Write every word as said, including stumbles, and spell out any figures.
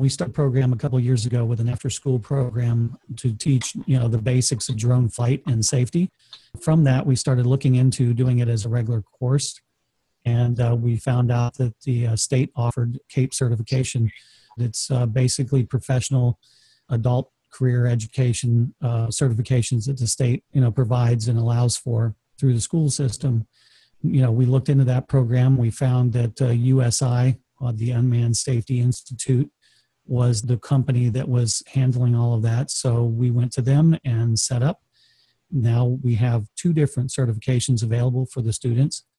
We started a program a couple of years ago with an after-school program to teach, you know, the basics of drone flight and safety. From that, we started looking into doing it as a regular course, and uh, we found out that the uh, state offered CAPE certification. It's uh, basically professional adult career education uh, certifications that the state, you know, provides and allows for through the school system. You know, we looked into that program. We found that uh, U S I, uh, the Unmanned Safety Institute, was the company that was handling all of that. So we went to them and set up. Now we have two different certifications available for the students.